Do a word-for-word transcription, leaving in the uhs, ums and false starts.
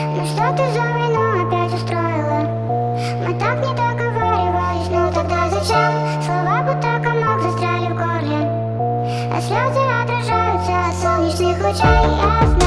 Ну что ты за войну опять устроила? Мы так не договаривались, ну тогда зачем? Слова будто комок застряли в горле, а слезы отражаются от солнечных лучей. Я